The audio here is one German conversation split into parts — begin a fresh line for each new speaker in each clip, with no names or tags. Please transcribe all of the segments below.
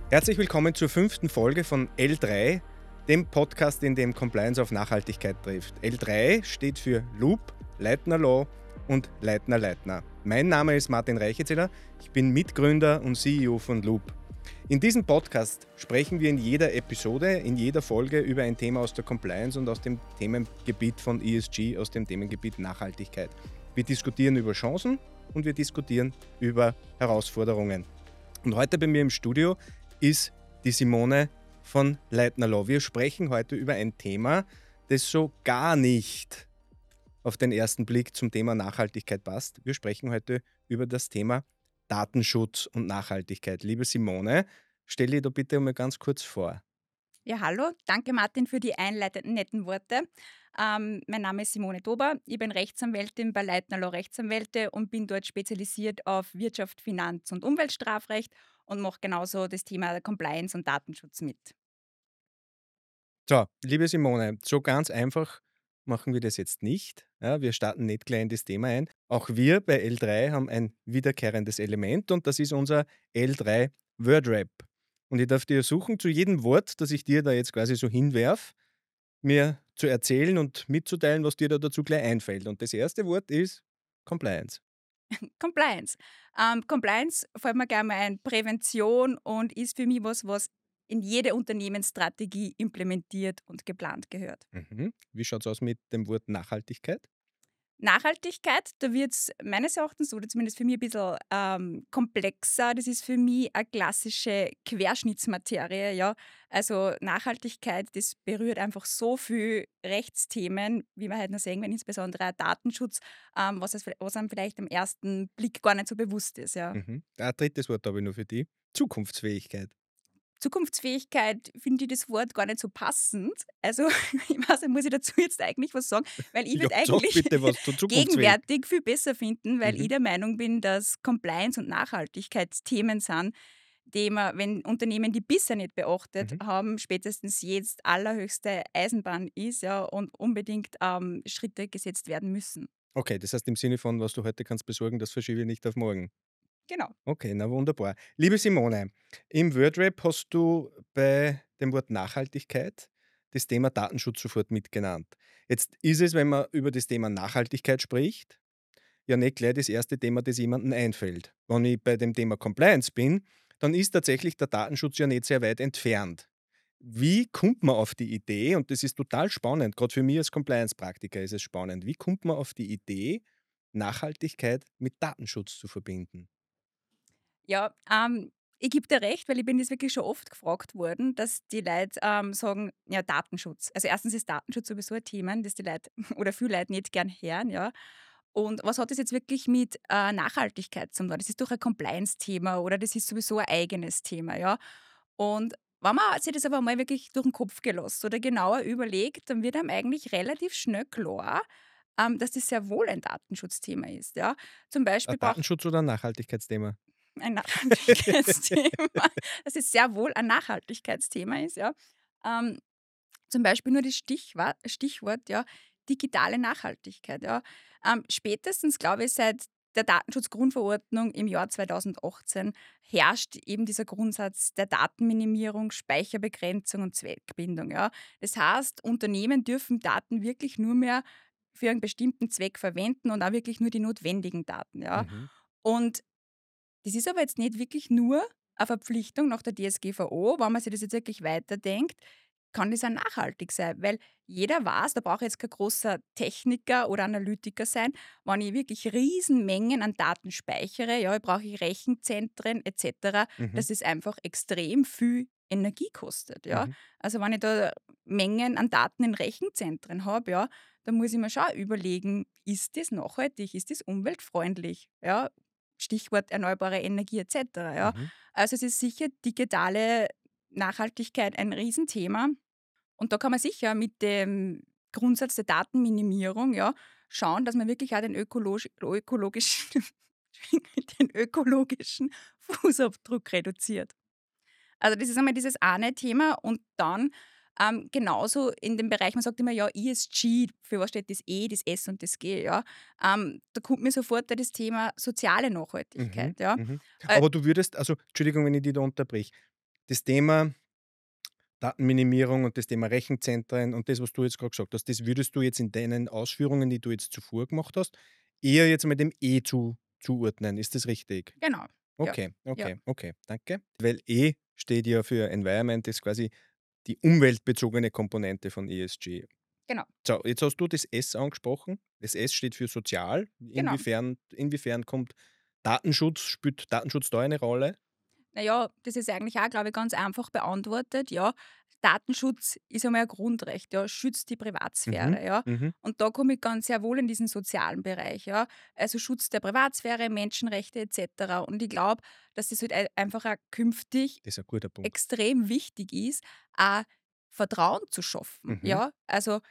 Herzlich willkommen zur 5. Folge von L3, dem Podcast, in dem Compliance auf Nachhaltigkeit trifft. L3 steht für Loop, Leitner Law und Leitner. Mein Name ist Martin Reichezeler, ich bin Mitgründer und CEO von Loop. In diesem Podcast sprechen wir in jeder Episode, in jeder Folge über ein Thema aus der Compliance und aus dem Themengebiet von ESG, aus dem Themengebiet Nachhaltigkeit. Wir diskutieren über Chancen und wir diskutieren über Herausforderungen. Und heute bei mir im Studio ist die Simone von Leitner Law. Wir sprechen heute über ein Thema, das so gar nicht auf den ersten Blick zum Thema Nachhaltigkeit passt. Wir sprechen heute über das Thema Datenschutz und Nachhaltigkeit. Liebe Simone, stell dir doch bitte mal ganz kurz vor.
Ja, hallo. Danke, Martin, für die einleitenden netten Worte. Mein Name ist Simone Dober. Ich bin Rechtsanwältin bei Leitner Law Rechtsanwälte und bin dort spezialisiert auf Wirtschaft, Finanz- und Umweltstrafrecht und mache genauso das Thema Compliance und Datenschutz mit.
So, liebe Simone, so ganz einfach machen wir das jetzt nicht. Ja, wir starten nicht gleich in das Thema ein. Auch wir bei L3 haben ein wiederkehrendes Element und das ist unser L3 Wordrap. Und ich darf dir suchen, zu jedem Wort, das ich dir da jetzt quasi so hinwerf, mir zu erzählen und mitzuteilen, was dir da dazu gleich einfällt. Und das erste Wort ist Compliance.
Compliance. Compliance fällt mir gerne mal ein, Prävention und ist für mich was in jede Unternehmensstrategie implementiert und geplant gehört.
Mhm. Wie schaut es aus mit dem Wort Nachhaltigkeit?
Nachhaltigkeit, da wird es meines Erachtens oder zumindest für mich ein bisschen komplexer. Das ist für mich eine klassische Querschnittsmaterie, ja. Also, Nachhaltigkeit, das berührt einfach so viel Rechtsthemen, wie wir halt noch sehen, wenn insbesondere auch Datenschutz, was einem vielleicht am ersten Blick gar nicht so bewusst ist, ja.
Mhm. Ein drittes Wort habe ich nur für dich. Zukunftsfähigkeit.
Zukunftsfähigkeit finde ich das Wort gar nicht so passend. Also, ich weiß nicht, muss ich dazu jetzt eigentlich was sagen? Weil ich
Ja,
würde
sag
eigentlich
bitte was zur Zukunftsfähigkeit.
gegenwärtig viel besser finden, weil ich
Mhm.
der Meinung bin, dass Compliance und Nachhaltigkeitsthemen sind, die man, wenn Unternehmen die bisher nicht beachtet
Mhm.
haben, spätestens jetzt allerhöchste Eisenbahn ist, ja, und unbedingt Schritte gesetzt werden müssen.
Okay, das heißt im Sinne von, was du heute kannst besorgen, das verschiebe ich nicht auf morgen.
Genau.
Okay, na wunderbar. Liebe Simone, im Wordrap hast du bei dem Wort Nachhaltigkeit das Thema Datenschutz sofort mitgenannt. Jetzt ist es, wenn man über das Thema Nachhaltigkeit spricht, ja nicht gleich das erste Thema, das jemandem einfällt. Wenn ich bei dem Thema Compliance bin, dann ist tatsächlich der Datenschutz ja nicht sehr weit entfernt. Wie kommt man auf die Idee, und das ist total spannend, gerade für mich als Compliance-Praktiker ist es spannend, wie kommt man auf die Idee, Nachhaltigkeit mit Datenschutz zu verbinden?
Ja, ich gebe dir recht, weil ich bin das wirklich schon oft gefragt worden, dass die Leute sagen, ja, Datenschutz. Also erstens ist Datenschutz sowieso ein Thema, das die Leute oder viele Leute nicht gern hören, ja. Und was hat das jetzt wirklich mit Nachhaltigkeit zu tun? Das ist doch ein Compliance-Thema oder das ist sowieso ein eigenes Thema, ja. Und wenn man sich das aber mal wirklich durch den Kopf gelassen oder genauer überlegt, dann wird einem eigentlich relativ schnell klar, dass das sehr wohl ein Datenschutzthema ist, ja. Zum
Ein
Beispiel braucht
Datenschutz oder ein Nachhaltigkeitsthema?
ein Nachhaltigkeitsthema, dass es sehr wohl ein Nachhaltigkeitsthema ist, ja. Ähm, Zum Beispiel nur das Stichwort, ja, digitale Nachhaltigkeit, ja. Spätestens, glaube ich, seit der Datenschutzgrundverordnung im Jahr 2018 herrscht eben dieser Grundsatz der Datenminimierung, Speicherbegrenzung und Zweckbindung, ja. Das heißt, Unternehmen dürfen Daten wirklich nur mehr für einen bestimmten Zweck verwenden und auch wirklich nur die notwendigen Daten, ja.
Mhm.
Und das ist aber jetzt nicht wirklich nur eine Verpflichtung nach der DSGVO. Wenn man sich das jetzt wirklich weiterdenkt, kann das auch nachhaltig sein, weil jeder weiß, da braucht jetzt kein großer Techniker oder Analytiker sein, wenn ich wirklich Riesenmengen an Daten speichere, ja, brauche ich Rechenzentren et cetera,
Mhm.
dass es einfach extrem viel Energie kostet, ja.
Mhm.
Also, wenn ich da Mengen an Daten in Rechenzentren habe, ja, dann muss ich mir schon überlegen, ist das nachhaltig, ist das umweltfreundlich, ja? Stichwort erneuerbare Energie et cetera, ja.
Mhm.
Also, es ist sicher digitale Nachhaltigkeit ein Riesenthema und da kann man sicher mit dem Grundsatz der Datenminimierung, ja, schauen, dass man wirklich auch ökologischen den ökologischen Fußabdruck reduziert. Also, das ist einmal dieses eine Thema und dann, genauso in dem Bereich, man sagt immer, ja, ESG, für was steht das E, das S und das G, ja? Da kommt mir sofort da das Thema soziale
Mhm.
Nachhaltigkeit, ja?
Mhm.
Äh,
Aber du würdest, also Entschuldigung, wenn ich dich da unterbrich. das Thema Datenminimierung und das Thema Rechenzentren und das, was du jetzt gerade gesagt hast, das würdest du jetzt in deinen Ausführungen, die du jetzt zuvor gemacht hast, eher jetzt mit dem zuordnen. Ist das richtig?
Genau. Ja,
Okay,
ja,
okay, okay, danke. Weil E steht ja für Environment, ist quasi die umweltbezogene Komponente von ESG.
genau,
So, jetzt hast du das S angesprochen. Das S steht für sozial.
genau.
Inwiefern kommt spielt Datenschutz da eine Rolle?
Na ja, das ist eigentlich auch, glaube ich, ganz einfach beantwortet. Ja, Datenschutz ist einmal ein Grundrecht, ja, schützt die
Mhm,
Privatsphäre, ja.
mhm.
Und da komme ich ganz sehr wohl in diesen sozialen Bereich, ja. Also Schutz der Privatsphäre, Menschenrechte et cetera. Und ich glaube, dass das halt einfach auch künftig
Das ist ein guter Punkt.
extrem wichtig ist, auch Vertrauen zu schaffen,
Mhm,
ja. Also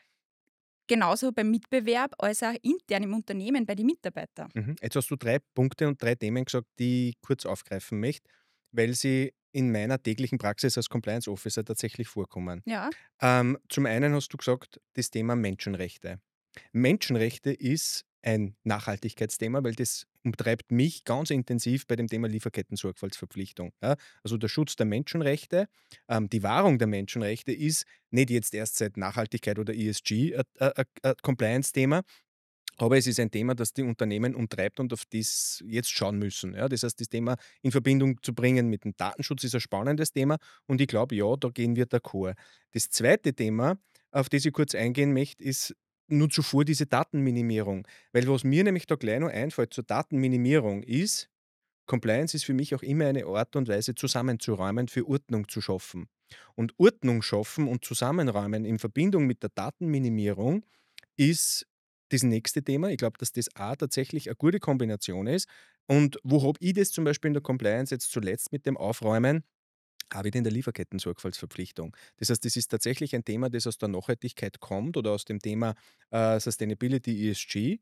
genauso beim Mitbewerb als auch intern im Unternehmen bei den Mitarbeitern.
mhm. Jetzt hast du 3 Punkte und 3 Themen gesagt, die ich kurz aufgreifen möchte, weil sie in meiner täglichen Praxis als Compliance Officer tatsächlich vorkommen.
Ja,
Zum einen hast du gesagt, das Thema Menschenrechte. Menschenrechte ist ein Nachhaltigkeitsthema, weil das umtreibt mich ganz intensiv bei dem Thema Lieferketten-Sorgfaltsverpflichtung. Ja? Also der Schutz der Menschenrechte, die Wahrung der Menschenrechte ist nicht jetzt erst seit Nachhaltigkeit oder ESG ein Compliance-Thema, aber es ist ein Thema, das die Unternehmen umtreibt und auf das jetzt schauen müssen. Ja, das heißt, das Thema in Verbindung zu bringen mit dem Datenschutz ist ein spannendes Thema und ich glaube, ja, da gehen wir d'accord. Das zweite Thema, auf das ich kurz eingehen möchte, ist nur zuvor diese Datenminimierung. Weil was mir nämlich da gleich noch einfällt zur Datenminimierung ist, Compliance ist für mich auch immer eine Art und Weise, zusammenzuräumen, für Ordnung zu schaffen. Und Ordnung schaffen und zusammenräumen in Verbindung mit der Datenminimierung ist das nächste Thema. Ich glaube, dass das auch tatsächlich eine gute Kombination ist. Und wo habe ich das zum Beispiel in der Compliance jetzt zuletzt mit dem Aufräumen? Auch wieder in der Lieferketten-Sorgfaltsverpflichtung. Das heißt, das ist tatsächlich ein Thema, das aus der Nachhaltigkeit kommt oder aus dem Thema Sustainability ESG.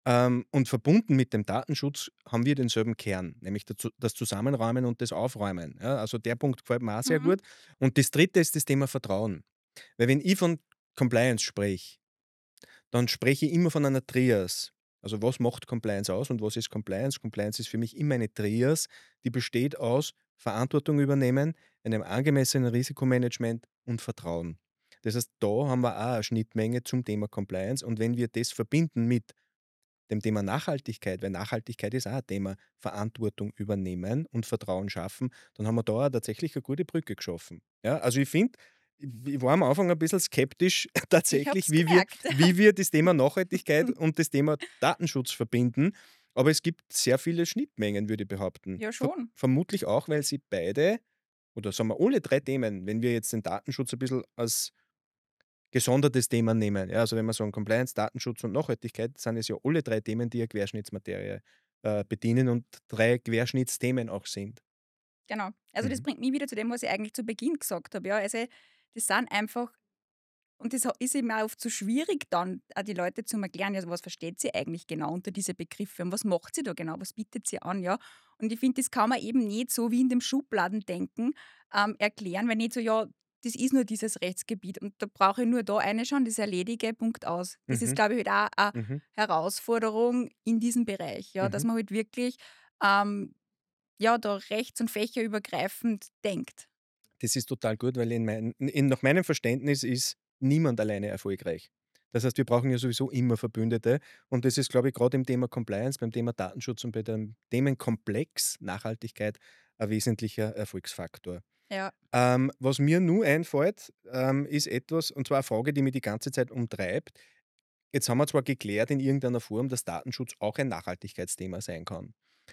Und verbunden mit dem Datenschutz haben wir denselben Kern, nämlich das Zusammenräumen und das Aufräumen. Ja, also der Punkt gefällt mir auch sehr
mhm,
gut. Und das dritte ist das Thema Vertrauen. Weil wenn ich von Compliance spreche, dann spreche ich immer von einer Trias. Also was macht Compliance aus und was ist Compliance? Compliance ist für mich immer eine Trias, die besteht aus Verantwortung übernehmen, einem angemessenen Risikomanagement und Vertrauen. Das heißt, da haben wir auch eine Schnittmenge zum Thema Compliance und wenn wir das verbinden mit dem Thema Nachhaltigkeit, weil Nachhaltigkeit ist auch ein Thema Verantwortung übernehmen und Vertrauen schaffen, dann haben wir da auch tatsächlich eine gute Brücke geschaffen. Ja, also ich finde, ich war am Anfang ein bisschen skeptisch
ich habe
tatsächlich,
es gemerkt.
wie wir das Thema Nachhaltigkeit und das Thema Datenschutz verbinden. Aber es gibt sehr viele Schnittmengen, würde ich behaupten.
Ja, schon.
Vermutlich auch, weil sie beide, oder sagen wir alle 3 Themen, wenn wir jetzt den Datenschutz ein bisschen als gesondertes Thema nehmen. Ja, also wenn wir sagen Compliance, Datenschutz und Nachhaltigkeit, sind es ja alle 3 Themen, die eine Querschnittsmaterie, bedienen und 3 Querschnittsthemen auch sind.
Genau. Also das
Mhm.
bringt mich wieder zu dem, was ich eigentlich zu Beginn gesagt habe. Ja, also das sind einfach, und das ist eben auch oft so schwierig, dann auch die Leute zu erklären, ja, was versteht sie eigentlich genau unter diese Begriffe und was macht sie da genau, was bietet sie an, ja. Und ich finde, das kann man eben nicht so wie in dem Schubladendenken erklären, weil nicht so, ja, das ist nur dieses Rechtsgebiet und da brauche ich nur da eine schauen, das erledige, Punkt aus. Das ist,
Mhm.
glaube ich, halt auch eine
Mhm.
Herausforderung in diesem Bereich, ja, dass
Mhm.
man halt wirklich ähm, ja, da rechts und fächerübergreifend denkt.
Das ist total gut, weil nach meinem Verständnis ist niemand alleine erfolgreich. Das heißt, wir brauchen ja sowieso immer Verbündete und das ist, glaube ich, gerade im Thema Compliance, beim Thema Datenschutz und bei dem Themenkomplex Nachhaltigkeit ein wesentlicher Erfolgsfaktor.
Ja.
Was mir nur einfällt, ist etwas, und zwar eine Frage, die mich die ganze Zeit umtreibt. Jetzt haben wir zwar geklärt in irgendeiner Form, dass Datenschutz auch ein Nachhaltigkeitsthema sein kann.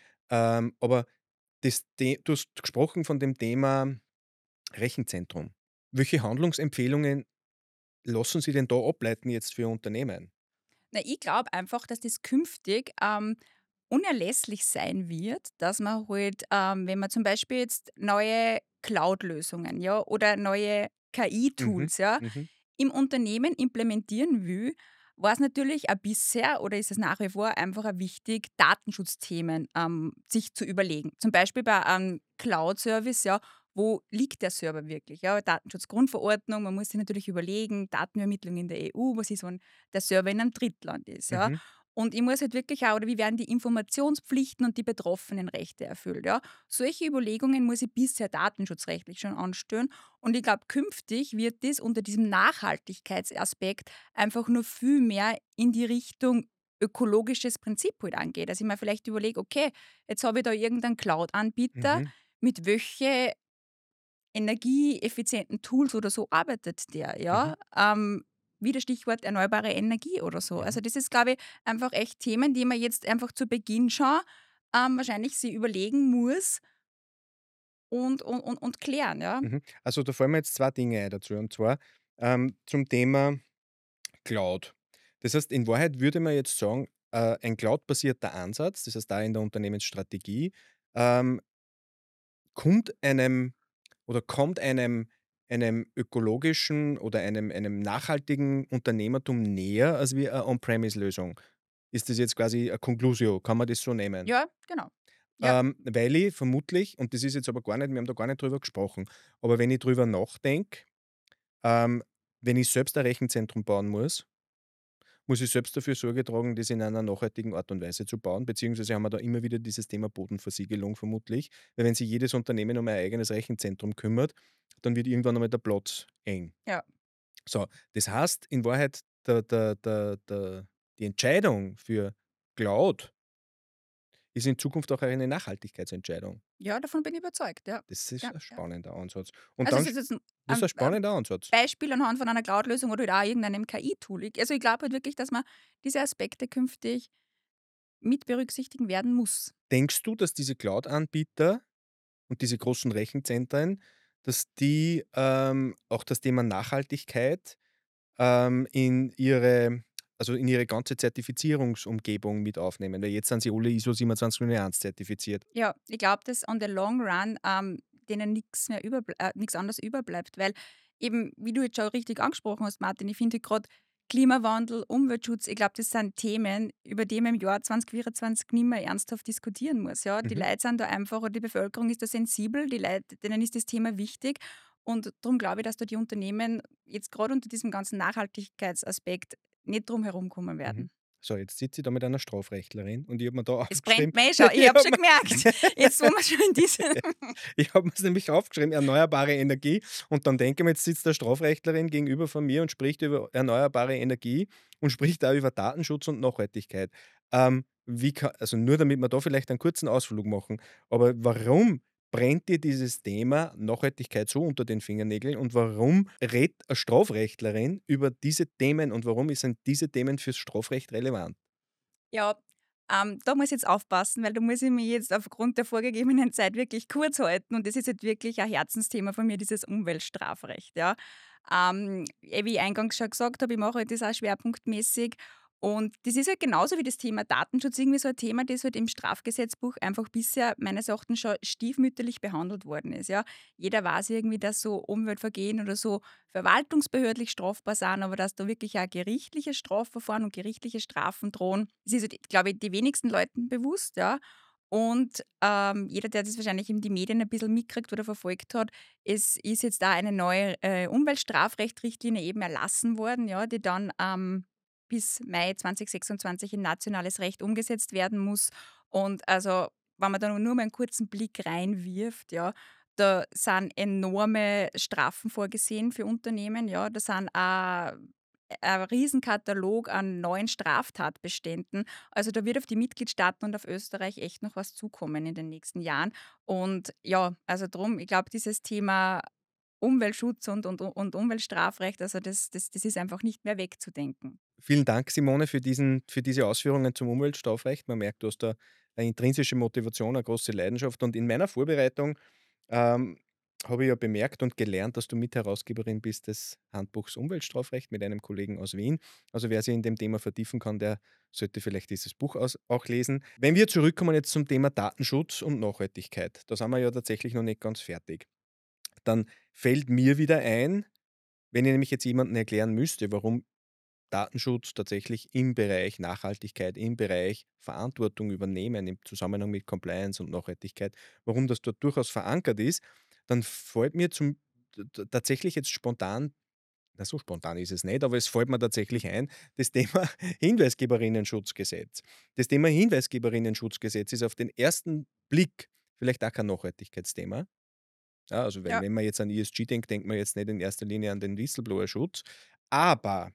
Aber du hast gesprochen von dem Thema Rechenzentrum. Welche Handlungsempfehlungen lassen Sie denn da ableiten jetzt für Unternehmen?
Na, ich glaube einfach, dass das künftig unerlässlich sein wird, dass man halt, wenn man zum Beispiel jetzt neue Cloud-Lösungen, ja, oder neue
Mhm,
KI-Tools, ja,
mhm,
im Unternehmen implementieren will, war es natürlich auch bisher oder ist es nach wie vor einfach auch wichtig, Datenschutzthemen sich zu überlegen. Zum Beispiel bei einem Cloud-Service, ja, wo liegt der Server wirklich? Ja, Datenschutzgrundverordnung, man muss sich natürlich überlegen, Datenübermittlung in der EU, was ist, wenn der Server in einem Drittland ist. Ja?
mhm.
Und ich muss halt wirklich auch oder wie werden die Informationspflichten und die Betroffenenrechte erfüllt, ja? Solche Überlegungen muss ich bisher datenschutzrechtlich schon anstellen und ich glaube, künftig wird das unter diesem Nachhaltigkeitsaspekt einfach nur viel mehr in die Richtung ökologisches Prinzip halt angeht. Dass ich mir vielleicht überlege: „Okay, jetzt habe ich da irgendeinen Cloud-Anbieter,
Mhm.
mit welche energieeffizienten Tools oder so arbeitet der,
Mhm.
ja? Wieder Stichwort erneuerbare Energie oder so.
Mhm.
Also, das ist, glaube ich, einfach echt Themen, die man jetzt einfach zu Beginn schon, wahrscheinlich sich überlegen muss und klären, ja?
Mhm. Also, da fallen mir jetzt 2 Dinge ein dazu, und zwar, zum Thema Cloud. Das heißt, in Wahrheit würde man jetzt sagen, ein cloudbasierter Ansatz, das heißt da in der Unternehmensstrategie, ähm, kommt einem ökologischen oder einem nachhaltigen Unternehmertum näher als wie 'ne On-Premise-Lösung. Ist das jetzt quasi eine Conclusio? Kann man das so nehmen?
Ja, genau. Ja,
Weil ich vermutlich, und das ist jetzt aber gar nicht, wir haben da gar nicht drüber gesprochen, aber wenn ich drüber nachdenke, ähm, wenn ich selbst ein Rechenzentrum bauen muss ich selbst dafür Sorge tragen, das in einer nachhaltigen Art und Weise zu bauen, beziehungsweise haben wir da immer wieder dieses Thema Bodenversiegelung vermutlich, weil wenn sich jedes Unternehmen um ein eigenes Rechenzentrum kümmert, dann wird irgendwann einmal der Platz eng.
ja.
So, das heißt in Wahrheit, die Entscheidung für Cloud ist in Zukunft auch eine Nachhaltigkeitsentscheidung.
Ja, davon bin ich überzeugt, ja.
Das ist
Ja,
ein
ja.
spannender Ansatz. Und
Also,
dann
es ist jetzt 'n
das ist ein
ein
spannender Ansatz.
Beispiel anhand von einer Cloud-Lösung oder halt auch irgendeinem KI-Tool. Ich also, ich glaube halt wirklich, dass man diese Aspekte künftig mit berücksichtigen werden muss.
Denkst du, dass diese Cloud-Anbieter und diese großen Rechenzentren, dass die, auch das Thema Nachhaltigkeit, in ihre ganze Zertifizierungsumgebung mit aufnehmen? Weil jetzt sind sie alle ISO 27001 zertifiziert.
Ja, ich glaube, dass on the long run, denen nix anderes überbleibt, weil eben, wie du jetzt schon richtig angesprochen hast, Martin, ich finde gerade Klimawandel, Umweltschutz, ich glaube, das sind Themen, über die man im Jahr 2024 nicht mehr ernsthaft diskutieren muss, ja. Die
Mhm,
Leute sind da einfach oder die Bevölkerung ist da sensibel, die Leute, denen ist das Thema wichtig und darum glaube ich, dass da die Unternehmen jetzt gerade unter diesem ganzen Nachhaltigkeitsaspekt nicht drum herumkommen
mhm.
werden.
So, jetzt sitze ich da mit einer Strafrechtlerin und ich habe mir da
Es brennt
aufgeschrieben,
mir eh schon, ich
ich
habe
habe
schon gemerkt, jetzt wo wir schon in diese
Ich habe mir's nämlich aufgeschrieben, erneuerbare Energie, und dann denke ich mir, jetzt sitzt der Strafrechtlerin gegenüber von mir und spricht über erneuerbare Energie und spricht da über Datenschutz und Nachhaltigkeit. Also nur damit wir da vielleicht einen kurzen Ausflug machen, aber warum brennt dir dieses Thema Nachhaltigkeit so unter den Fingernägeln und warum redet eine Strafrechtlerin über diese Themen und warum sind diese Themen fürs Strafrecht relevant?
Ja, da muss ich jetzt aufpassen, weil da muss ich mich jetzt aufgrund der vorgegebenen Zeit wirklich kurz halten und das ist jetzt wirklich ein Herzensthema von mir, dieses Umweltstrafrecht, ja. Wie ich eingangs schon gesagt habe, ich mache halt das auch schwerpunktmäßig und das ist halt genauso wie das Thema Datenschutz irgendwie so ein Thema, das halt im Strafgesetzbuch einfach bisher meines Erachtens schon stiefmütterlich behandelt worden ist, ja. Jeder weiß irgendwie, dass so Umweltvergehen oder so verwaltungsbehördlich strafbar sind, aber dass da wirklich auch gerichtliche Strafverfahren und gerichtliche Strafen drohen, das ist, halt, glaube ich, die wenigsten Leuten bewusst, ja. Und jeder, der das wahrscheinlich in die Medien ein bisschen mitkriegt oder verfolgt hat, es ist jetzt da eine neue Umweltstrafrecht-Richtlinie eben erlassen worden, ja, die dann bis Mai 2026 in nationales Recht umgesetzt werden muss. Und also, wenn man da nur mal einen kurzen Blick reinwirft, ja, da sind enorme Strafen vorgesehen für Unternehmen, ja. Da sind auch ein Riesenkatalog an neuen Straftatbeständen. Also, da wird auf die Mitgliedstaaten und auf Österreich echt noch was zukommen in den nächsten Jahren. Und ja, also drum, ich glaube, dieses Thema Umweltschutz und Umweltstrafrecht, also das ist einfach nicht mehr wegzudenken.
Vielen Dank, Simone, für diese Ausführungen zum Umweltstrafrecht. Man merkt, du hast da eine intrinsische Motivation, eine große Leidenschaft. Und in meiner Vorbereitung ähm, habe ich ja bemerkt und gelernt, dass du Mitherausgeberin bist des Handbuchs Umweltstrafrecht mit einem Kollegen aus Wien. Also wer sich in dem Thema vertiefen kann, der sollte vielleicht dieses Buch auch lesen. Wenn wir zurückkommen jetzt zum Thema Datenschutz und Nachhaltigkeit, da sind wir ja tatsächlich noch nicht ganz fertig. Dann fällt mir wieder ein, wenn ich nämlich jetzt jemandem erklären müsste, warum Datenschutz tatsächlich im Bereich Nachhaltigkeit, im Bereich Verantwortung übernehmen, im Zusammenhang mit Compliance und Nachhaltigkeit, warum das dort durchaus verankert ist, dann fällt mir tatsächlich jetzt spontan Na, so spontan ist es nicht, aber es fällt mir tatsächlich ein, das Thema Hinweisgeberinnenschutzgesetz. Das Thema Hinweisgeberinnenschutzgesetz ist auf den ersten Blick vielleicht auch kein Nachhaltigkeitsthema. Ja, also, weil
Ja,
wenn man jetzt an ESG denkt, denkt man jetzt nicht in erster Linie an den Whistleblower-Schutz. Aber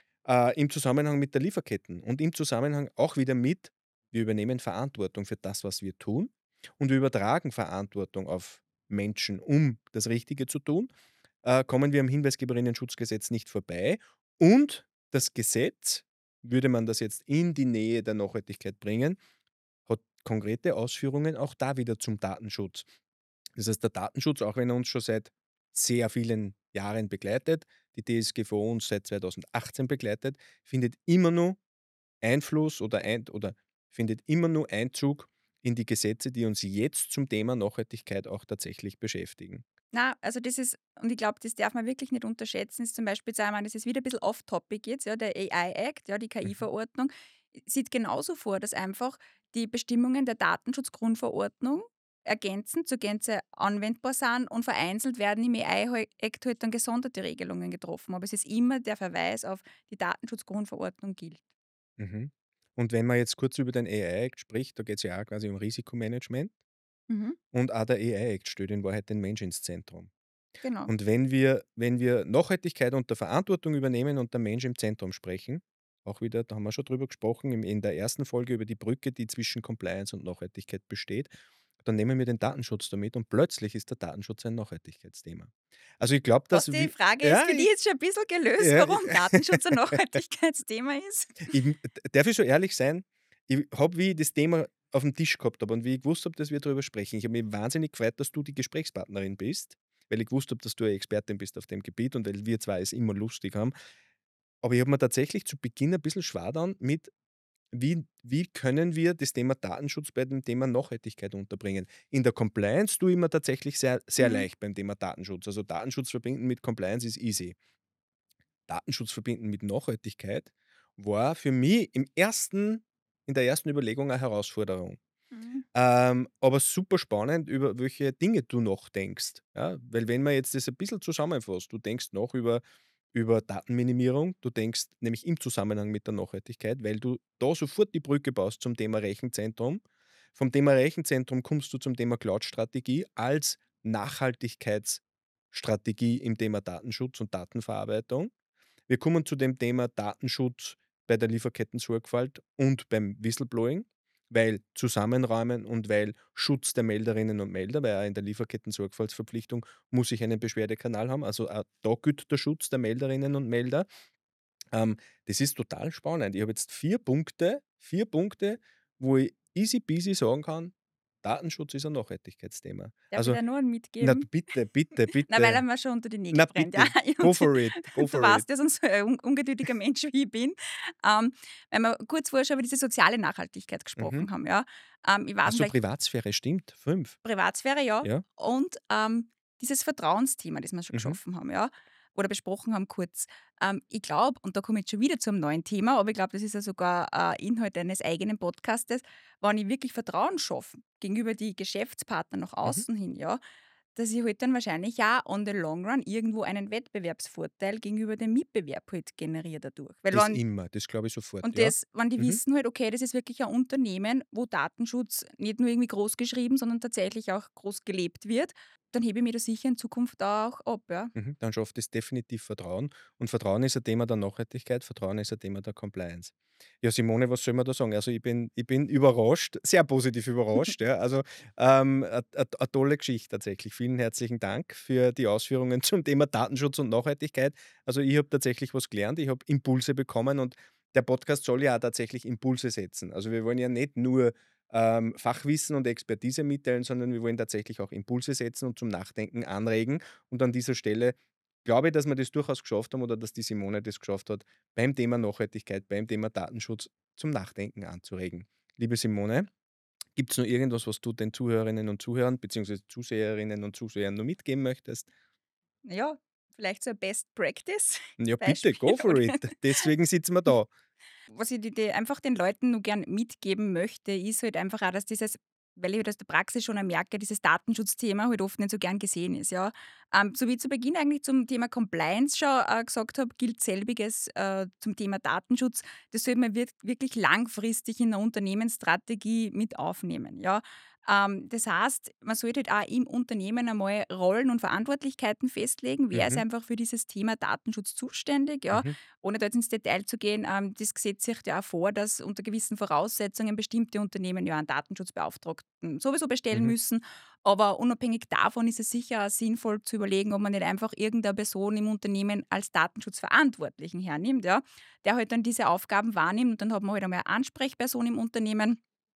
im Zusammenhang mit der Lieferketten und im Zusammenhang auch wieder mit, wir übernehmen Verantwortung für das, was wir tun und wir übertragen Verantwortung auf Menschen, um das Richtige zu tun, kommen wir am Hinweisgeberinnenschutzgesetz nicht vorbei. Und das Gesetz, würde man das jetzt in die Nähe der Nachhaltigkeit bringen, hat konkrete Ausführungen auch da wieder zum Datenschutz. Das heißt, der Datenschutz, auch wenn er uns schon seit sehr vielen Jahren begleitet, die DSGVO uns seit 2018 begleitet, findet immer nur Einfluss oder findet immer nur Einzug in die Gesetze, die uns jetzt zum Thema Nachhaltigkeit auch tatsächlich beschäftigen.
na, also das ist, und ich glaube, das darf man wirklich nicht unterschätzen, ist zum Beispiel, sagen wir mal, das ist wieder ein bisschen off-topic jetzt, ja, der AI Act, ja, die
Mhm.
KI-Verordnung, sieht genauso vor, dass einfach die Bestimmungen der Datenschutzgrundverordnung ergänzend zur Gänze anwendbar sind und vereinzelt werden im AI Act halt dann gesonderte Regelungen getroffen. Aber es ist immer der Verweis auf die Datenschutzgrundverordnung gilt.
Mhm. Und wenn man jetzt kurz über den AI-Act spricht, da geht es ja auch quasi um Risikomanagement
Mhm,
und auch der AI-Act stellt in Wahrheit den Mensch ins Zentrum.
genau.
Und wenn wir Nachhaltigkeit unter Verantwortung übernehmen und der Mensch im Zentrum sprechen, auch wieder, da haben wir schon drüber gesprochen, in der ersten Folge über die Brücke, die zwischen Compliance und Nachhaltigkeit besteht, dann nehmen wir den Datenschutz damit und plötzlich ist der Datenschutz ein Nachhaltigkeitsthema. Also ich glaube, dass
Was die
wir,
Frage ist
ja,
für dich jetzt schon ein bisschen gelöst,
ja,
warum Datenschutz ein Nachhaltigkeitsthema ist?
darf ich so ehrlich sein? Ich habe, wie ich das Thema auf dem Tisch gehabt habe und wie ich gewusst habe, dass wir darüber sprechen, ich habe mich wahnsinnig gefreut, dass du die Gesprächspartnerin bist, weil ich gewusst habe, dass du eine Expertin bist auf dem Gebiet und weil wir zwei es immer lustig haben. Aber ich habe mir tatsächlich zu Beginn ein bisschen schwer getan mit, wie können wir das Thema Datenschutz bei dem Thema Nachhaltigkeit unterbringen? In der Compliance tue ich mir tatsächlich sehr, sehr
Mhm.
leicht beim Thema Datenschutz. Also Datenschutz verbinden mit Compliance ist easy. Datenschutz verbinden mit Nachhaltigkeit war für mich in der ersten Überlegung eine Herausforderung.
Mhm.
Aber super spannend, über welche Dinge du noch denkst. Ja? Weil wenn man jetzt das ein bisschen zusammenfasst, du denkst noch über Datenminimierung, du denkst nämlich im Zusammenhang mit der Nachhaltigkeit, weil du da sofort die Brücke baust zum Thema Rechenzentrum. Vom Thema Rechenzentrum kommst du zum Thema Cloud-Strategie als Nachhaltigkeitsstrategie im Thema Datenschutz und Datenverarbeitung. Wir kommen zu dem Thema Datenschutz bei der Lieferkettensorgfalt und beim Whistleblowing, weil Zusammenräumen und weil Schutz der Melderinnen und Melder, weil auch in der Lieferkettensorgfaltsverpflichtung muss ich einen Beschwerdekanal haben. Also auch da gilt der Schutz der Melderinnen und Melder. Das ist total spannend. Ich habe jetzt vier Punkte, wo ich easy peasy sagen kann, Datenschutz ist ein Nachhaltigkeitsthema.
Darf ich
Also,
dir nur einen
na
mitgeben?
bitte, bitte,
Na, weil er
bitte,
mir schon unter die Nägel
na
brennt, ja.
bitte, go for it, go
Du
for it.
weißt ja, sonst so ein ungeduldiger Mensch wie ich bin. Weil wir kurz vorher schon über diese soziale Nachhaltigkeit
Mhm.
gesprochen haben, ja. Ich weiß
Ach
nicht,
so,
vielleicht
Privatsphäre, stimmt, 5.
Privatsphäre, ja.
Ja.
Und dieses Vertrauensthema, das wir schon
Mhm.
geschaffen haben, ja, oder besprochen haben kurz. Ich glaube, und da komme ich jetzt schon wieder zum neuen Thema, aber ich glaube, das ist ja sogar Inhalt eines eigenen Podcastes, wenn ich wirklich Vertrauen schaffe gegenüber die Geschäftspartner nach
Mhm.
außen hin, ja, dass ich halt dann wahrscheinlich ja on the long run irgendwo einen Wettbewerbsvorteil gegenüber dem Mitbewerb halt generiere dadurch. Weil
Das
wenn
immer, das glaube ich sofort,
und
ja.
das, wenn die
Mhm.
wissen halt, okay, das ist wirklich ein Unternehmen, wo Datenschutz nicht nur irgendwie groß geschrieben, sondern tatsächlich auch groß gelebt wird, dann hebe ich mir das sicher in Zukunft auch ab, ja.
Mhm. Dann schafft es definitiv Vertrauen. Und Vertrauen ist ein Thema der Nachhaltigkeit, Vertrauen ist ein Thema der Compliance. Ja, Simone, was soll man da sagen? Also ich bin überrascht, sehr positiv überrascht. Ja. Also eine tolle Geschichte tatsächlich. Vielen herzlichen Dank für die Ausführungen zum Thema Datenschutz und Nachhaltigkeit. Also ich habe tatsächlich was gelernt, ich habe Impulse bekommen und der Podcast soll ja auch tatsächlich Impulse setzen. Also wir wollen ja nicht nur Fachwissen und Expertise mitteilen, sondern wir wollen tatsächlich auch Impulse setzen und zum Nachdenken anregen. Und an dieser Stelle glaube ich, dass wir das durchaus geschafft haben oder dass die Simone das geschafft hat, beim Thema Nachhaltigkeit, beim Thema Datenschutz zum Nachdenken anzuregen. Liebe Simone, gibt es noch irgendwas, was du den Zuhörerinnen und Zuhörern beziehungsweise Zuseherinnen und Zusehern noch mitgeben möchtest?
Ja, vielleicht so ein Best Practice
Ja, bitte,
Beispiel
go for
oder
it. Deswegen sitzen wir da.
was ich einfach den Leuten nur gern mitgeben möchte, ist halt einfach auch, dass dieses weil ich aus der Praxis schon merke, dieses Datenschutzthema halt oft nicht so gern gesehen ist. Ja. So wie ich zu Beginn eigentlich zum Thema Compliance schon gesagt habe, gilt selbiges zum Thema Datenschutz. Das sollte man wirklich langfristig in der Unternehmensstrategie mit aufnehmen. Ja. Das heißt, man sollte halt auch im Unternehmen einmal Rollen und Verantwortlichkeiten festlegen. Wer ist
Mhm.
einfach für dieses Thema Datenschutz zuständig? Ja.
Mhm.
Ohne da jetzt ins Detail zu gehen, das Gesetz sieht ja auch vor, dass unter gewissen Voraussetzungen bestimmte Unternehmen ja einen Datenschutzbeauftragten sowieso bestellen
Mhm.
müssen. Aber unabhängig davon ist es sicher auch sinnvoll zu überlegen, ob man nicht einfach irgendeine Person im Unternehmen als Datenschutzverantwortlichen hernimmt, ja, der halt dann diese Aufgaben wahrnimmt. Und dann hat man halt einmal eine Ansprechperson im Unternehmen.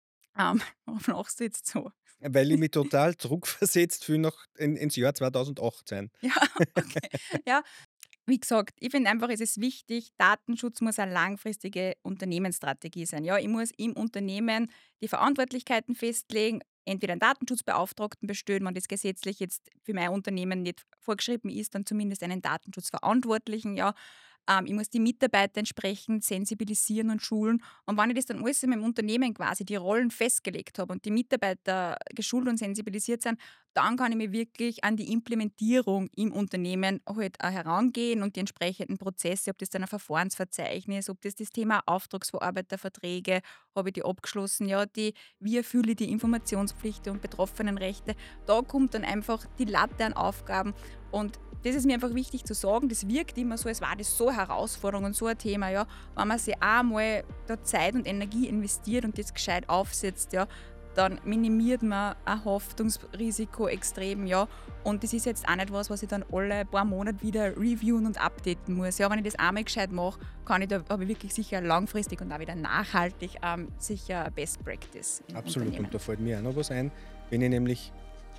Warum lachst du jetzt so?
Weil ich mich total zurückversetzt fühle ins Jahr 2018.
Ja, okay. Ja, wie gesagt, ich finde einfach, es ist wichtig, Datenschutz muss eine langfristige Unternehmensstrategie sein. Ja, ich muss im Unternehmen die Verantwortlichkeiten festlegen, entweder einen Datenschutzbeauftragten bestellen, wenn das gesetzlich jetzt für mein Unternehmen nicht vorgeschrieben ist, dann zumindest einen Datenschutzverantwortlichen. Ja. Ich muss die Mitarbeiter entsprechend sensibilisieren und schulen. Und wenn ich das dann alles in meinem Unternehmen quasi die Rollen festgelegt habe und die Mitarbeiter geschult und sensibilisiert sind, dann kann ich mich wirklich an die Implementierung im Unternehmen halt auch herangehen und die entsprechenden Prozesse, ob das dann ein Verfahrensverzeichnis, ob das Thema Auftragsverarbeiterverträge, habe ich die abgeschlossen, ja, wie erfülle ich die Informationspflichten und Betroffenenrechte. Da kommt dann einfach die Latte an Aufgaben und das ist mir einfach wichtig zu sagen, das wirkt immer so, als war das so eine Herausforderung und so ein Thema, ja. Wenn man sich einmal da Zeit und Energie investiert und das gescheit aufsetzt, ja, dann minimiert man ein Haftungsrisiko extrem, ja. Und das ist jetzt auch nicht was, was ich dann alle paar Monate wieder reviewen und updaten muss. Ja, wenn ich das einmal gescheit mache, kann ich da aber wirklich sicher langfristig und auch wieder nachhaltig sicher Best Practice im
Absolut.
Unternehmen.
Und da fällt mir auch noch was ein, wenn ich nämlich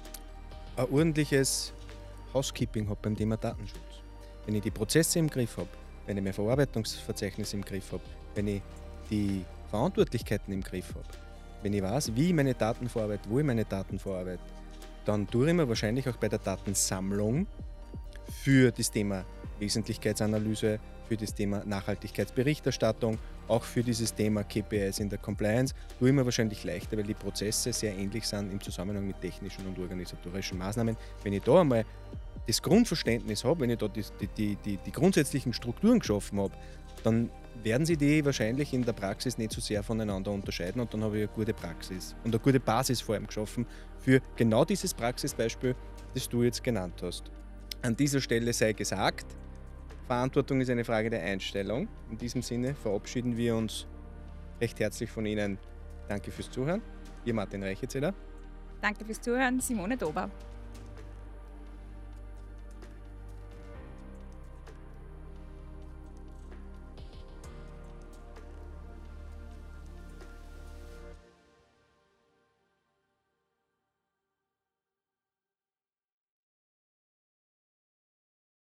ein ordentliches Housekeeping habe beim Thema Datenschutz. Wenn ich die Prozesse im Griff habe, wenn ich mein Verarbeitungsverzeichnis im Griff habe, wenn ich die Verantwortlichkeiten im Griff habe, wenn ich weiß, wie ich meine Daten verarbeite, wo ich meine Daten verarbeite, dann tue ich mir wahrscheinlich auch bei der Datensammlung für das Thema Wesentlichkeitsanalyse, für das Thema Nachhaltigkeitsberichterstattung, auch für dieses Thema KPIs in der Compliance, tue ich mir wahrscheinlich leichter, weil die Prozesse sehr ähnlich sind im Zusammenhang mit technischen und organisatorischen Maßnahmen. Wenn ich da einmal das Grundverständnis habe, wenn ich da die grundsätzlichen Strukturen geschaffen habe, dann werden sie die wahrscheinlich in der Praxis nicht so sehr voneinander unterscheiden und dann habe ich eine gute Praxis und eine gute Basis vor allem geschaffen für genau dieses Praxisbeispiel, das du jetzt genannt hast. An dieser Stelle sei gesagt, Verantwortung ist eine Frage der Einstellung. In diesem Sinne verabschieden wir uns recht herzlich von Ihnen. Danke fürs Zuhören. Ihr Martin Reichetzeder.
Danke fürs Zuhören, Simone Dober.